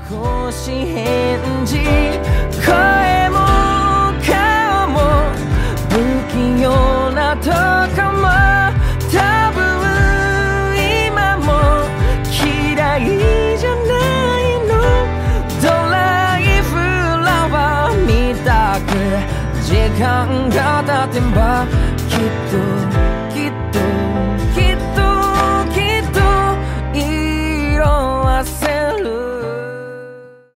少し返事、声も顔も不器用なとこも多分今も嫌いじゃないの。ドライフラワーみたく時間が経てば